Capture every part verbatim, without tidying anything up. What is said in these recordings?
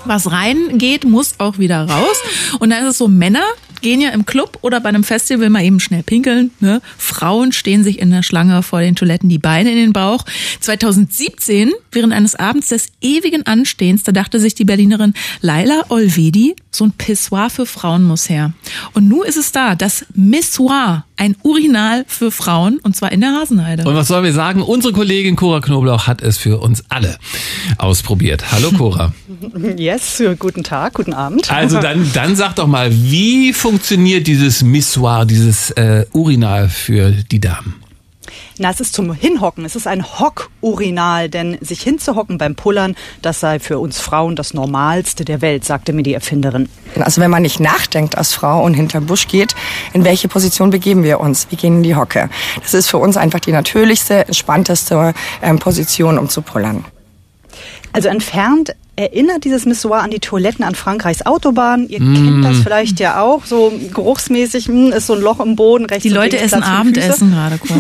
Was reingeht, muss auch wieder raus. Und dann ist es so, Männer gehen ja im Club oder bei einem Festival mal eben schnell pinkeln. Ne? Frauen stehen sich in der Schlange vor den Toiletten die Beine in den Bauch. zweitausendsiebzehn, während eines Abends des ewigen Anstehens, da dachte sich die Berlinerin Laila Olvedi, so ein Pissoir für Frauen muss her. Und nun ist es da, das Missoir, ein Urinal für Frauen, und zwar in der Hasenheide. Und was sollen wir sagen? Unsere Kollegin Cora Knoblauch hat es für uns alle ausprobiert. Hallo Cora. Yes, guten Tag, guten Abend. Also dann, dann sag doch mal, wie funktioniert dieses Missoir, dieses äh, Urinal für die Damen? Na, es ist zum Hinhocken. Es ist ein Hock-Urinal, denn sich hinzuhocken beim Pullern, das sei für uns Frauen das Normalste der Welt, sagte mir die Erfinderin. Also wenn man nicht nachdenkt als Frau und hinterm Busch geht, in welche Position begeben wir uns? Wir gehen in die Hocke. Das ist für uns einfach die natürlichste, entspannteste ähm, Position, um zu pullern. Also entfernt erinnert dieses Missoir an die Toiletten an Frankreichs Autobahn. Ihr mm. kennt das vielleicht ja auch. So geruchsmäßig mh, ist so ein Loch im Boden. Rechts die Leute essen Abendessen gerade, cool.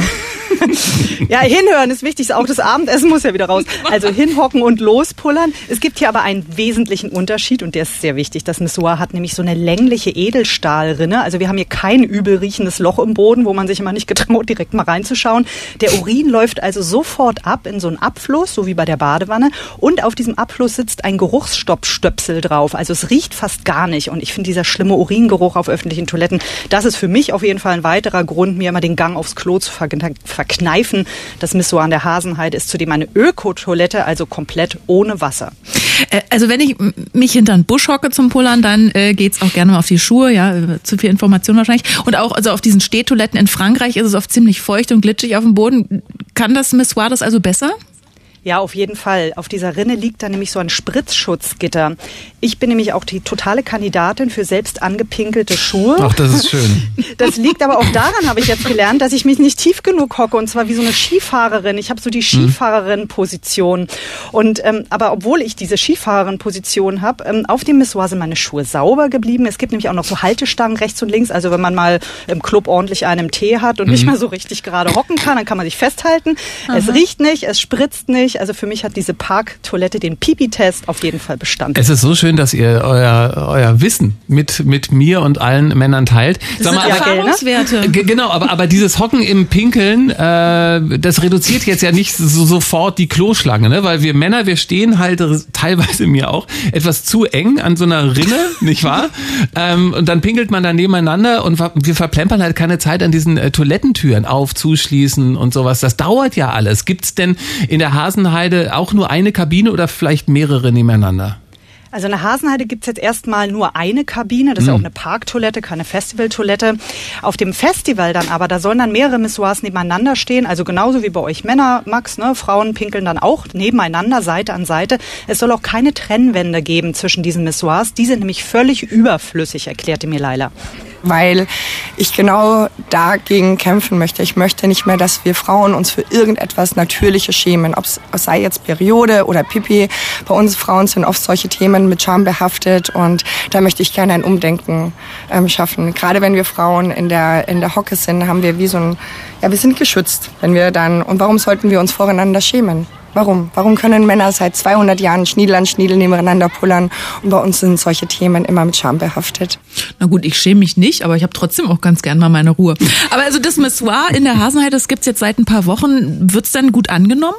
Ja, hinhören ist wichtig. Auch das Abendessen muss ja wieder raus. Also hinhocken und lospullern. Es gibt hier aber einen wesentlichen Unterschied und der ist sehr wichtig. Das Missoir hat nämlich so eine längliche Edelstahlrinne. Also wir haben hier kein übel riechendes Loch im Boden, wo man sich immer nicht getraut, direkt mal reinzuschauen. Der Urin läuft also sofort ab in so einen Abfluss, so wie bei der Badewanne. Und auf diesem Abfluss sitzt ein Geruchsstoppstöpsel drauf. Also es riecht fast gar nicht. Und ich finde, dieser schlimme Uringeruch auf öffentlichen Toiletten, das ist für mich auf jeden Fall ein weiterer Grund, mir immer den Gang aufs Klo zu verkneifen. Das Missoir an der Hasenheide ist zudem eine Ökotoilette, also komplett ohne Wasser. Also wenn ich mich hinter einen Busch hocke zum Pullern, dann äh, geht's auch gerne mal auf die Schuhe, ja, zu viel Information wahrscheinlich. Und auch also auf diesen Stehtoiletten in Frankreich ist es oft ziemlich feucht und glitschig auf dem Boden. Kann das Missoir das also besser? Ja, auf jeden Fall. Auf dieser Rinne liegt da nämlich so ein Spritzschutzgitter. Ich bin nämlich auch die totale Kandidatin für selbst angepinkelte Schuhe. Ach, das ist schön. Das liegt aber auch daran, habe ich jetzt gelernt, dass ich mich nicht tief genug hocke, und zwar wie so eine Skifahrerin. Ich habe so die Skifahrerin-Position. Und ähm, aber obwohl ich diese Skifahrerin-Position habe, ähm, auf dem Missoir sind meine Schuhe sauber geblieben. Es gibt nämlich auch noch so Haltestangen rechts und links. Also wenn man mal im Club ordentlich einen Tee hat und mhm. nicht mehr so richtig gerade hocken kann, dann kann man sich festhalten. Aha. Es riecht nicht, es spritzt nicht. Also für mich hat diese Parktoilette den Pipi-Test auf jeden Fall bestanden. Es ist so schön, dass ihr euer, euer Wissen mit, mit mir und allen Männern teilt. Das Sag mal, sind Erfahrungswerte. Aber, g- genau, aber, aber dieses Hocken im Pinkeln, äh, das reduziert jetzt ja nicht so, sofort die Kloschlange, ne? Weil wir Männer, wir stehen halt teilweise mir auch etwas zu eng an so einer Rinne, nicht wahr? Ähm, und dann pinkelt man da nebeneinander und wir verplempern halt keine Zeit an diesen äh, Toilettentüren auf, zuschließen und sowas. Das dauert ja alles. Gibt's denn in der Hasenheide auch nur eine Kabine oder vielleicht mehrere nebeneinander? Also in der Hasenheide gibt's jetzt erstmal nur eine Kabine, das ist ja auch eine Parktoilette, keine Festivaltoilette. Auf dem Festival dann aber, da sollen dann mehrere Missoirs nebeneinander stehen, also genauso wie bei euch Männer, Max, ne? Frauen pinkeln dann auch nebeneinander, Seite an Seite. Es soll auch keine Trennwände geben zwischen diesen Missoirs, die sind nämlich völlig überflüssig, erklärte mir Laila. Weil ich genau dagegen kämpfen möchte. Ich möchte nicht mehr, dass wir Frauen uns für irgendetwas Natürliches schämen. Ob es sei jetzt Periode oder Pipi. Bei uns Frauen sind oft solche Themen mit Scham behaftet und da möchte ich gerne ein Umdenken ähm, schaffen. Gerade wenn wir Frauen in der in der Hocke sind, haben wir wie so ein, ja, wir sind geschützt, wenn wir dann, und warum sollten wir uns voreinander schämen? Warum? Warum können Männer seit zweihundert Jahren Schniedel an Schniedel nebeneinander pullern und bei uns sind solche Themen immer mit Scham behaftet? Na gut, ich schäme mich nicht, aber ich habe trotzdem auch ganz gern mal meine Ruhe. Aber also das Missoir in der Hasenheide, das gibt's jetzt seit ein paar Wochen. Wird's dann gut angenommen?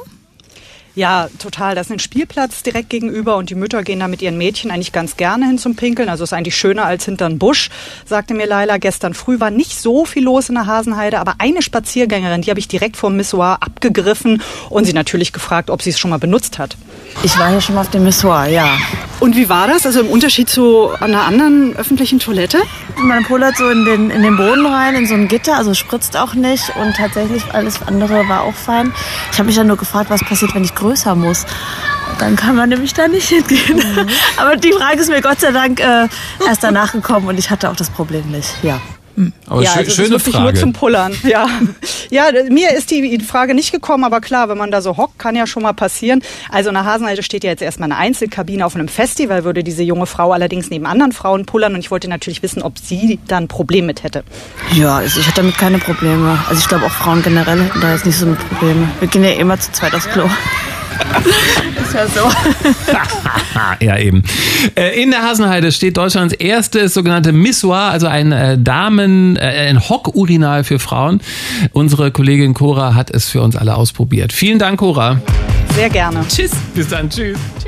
Ja, total. Das ist ein Spielplatz direkt gegenüber und die Mütter gehen da mit ihren Mädchen eigentlich ganz gerne hin zum Pinkeln. Also ist eigentlich schöner als hinterm Busch, sagte mir Laila. Gestern früh war nicht so viel los in der Hasenheide, aber eine Spaziergängerin, die habe ich direkt vom Missoir abgegriffen und sie natürlich gefragt, ob sie es schon mal benutzt hat. Ich war hier schon mal auf dem Missoir, ja. Und wie war das? Also im Unterschied zu einer anderen öffentlichen Toilette? Man pullert so in den, in den Boden rein, in so ein Gitter, also spritzt auch nicht und tatsächlich alles andere war auch fein. Ich habe mich dann nur gefragt, was passiert, wenn ich größer muss. Dann kann man nämlich da nicht hingehen. Mhm. Aber die Frage ist mir Gott sei Dank äh, erst danach gekommen und ich hatte auch das Problem nicht, ja. Aber ja, schö- also schöne das ist Frage. Nur zum Pullern. Ja. ja, mir ist die Frage nicht gekommen, aber klar, wenn man da so hockt, kann ja schon mal passieren. Also in der Hasenheide steht ja jetzt erstmal eine Einzelkabine. Auf einem Festival würde diese junge Frau allerdings neben anderen Frauen pullern und ich wollte natürlich wissen, ob sie da ein Problem mit hätte. Ja, also ich hatte damit keine Probleme. Also ich glaube auch Frauen generell hätten da jetzt nicht so mit Probleme. Wir gehen ja immer zu zweit aufs Klo. ungefähr so. Ja, eben. In der Hasenheide steht Deutschlands erstes sogenannte Missoir, also ein äh, Damen, äh, ein Hockurinal für Frauen. Unsere Kollegin Cora hat es für uns alle ausprobiert. Vielen Dank, Cora. Sehr gerne. Tschüss. Bis dann. Tschüss.